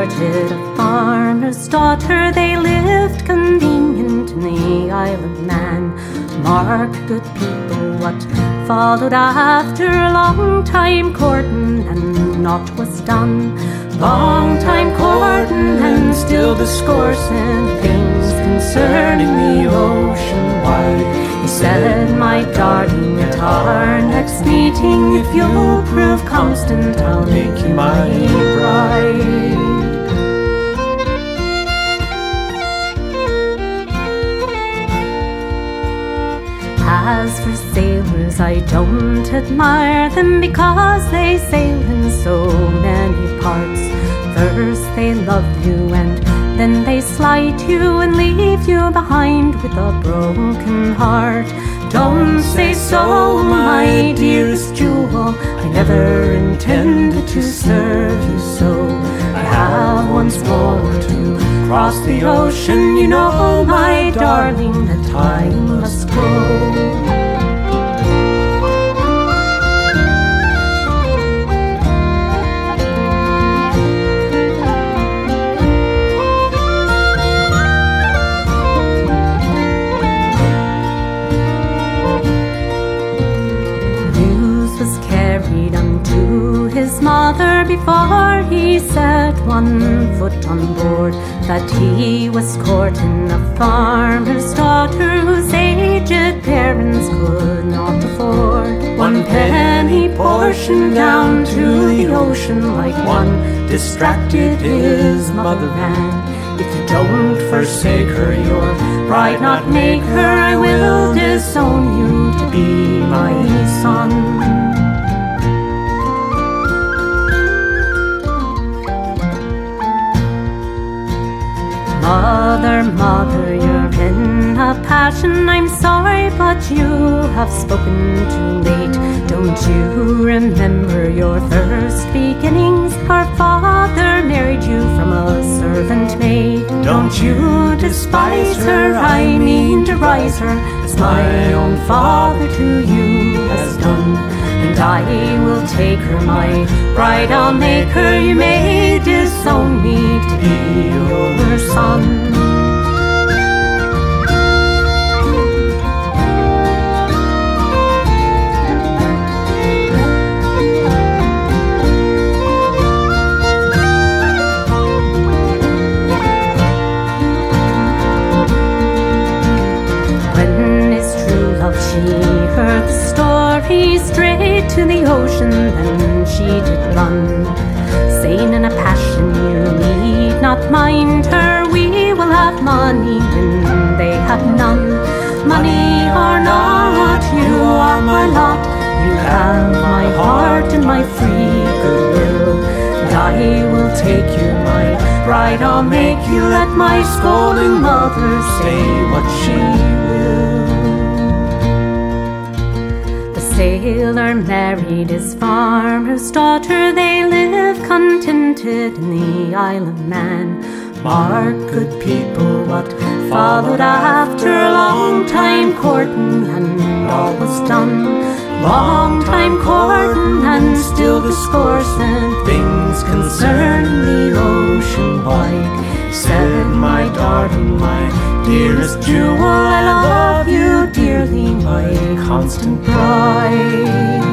courted a farmer's daughter. They lived convenient in the Isle of Man. Mark, good people, what followed after a long time courting, and naught was done. Long time courting and still discoursing things concerning the ocean wide. He said, my darling, at our next meeting, if you'll prove constant, I'll make you my bride. As for sailors, I don't admire them, because they sail in so many parts. First they love you, and then they slight you and leave you behind with a broken heart. Don't say so, my dearest jewel, I never intended to serve you so. I have once more to cross the ocean, you know, my darling, that I must go. His mother before he set one foot on board, that he was courting a farmer's daughter whose aged parents could not afford. One penny portion down to the ocean, like one distracted his mother ran. If you don't forsake her, your bride not make her, I will disown you to be my son. Mother, mother, you're in a passion, I'm sorry, but you have spoken too late. Don't you remember your first beginnings? Our father married you from a servant maid. Don't you despise her, I mean deride her, as my own father to you has done. And I will take her, my bride I'll make her. You may disown me to be your son. When his true love she heard the story, straight to the ocean then she did run, saying in a passion, you need not mind her, we will have money when they have none. Money or not, you are my lot, you have my heart and my free goodwill, and I will take you, my bride I'll make you. Let my scolding mother say what she will. Sailor married his farmer's daughter, they live contented in the Isle of Man. Mark, good people, what followed after a long time courting, and all was done. Long time courting and still discoursing things concerning the ocean wide. Said, my darling, my dearest jewel, I love you dearly, my constant bride.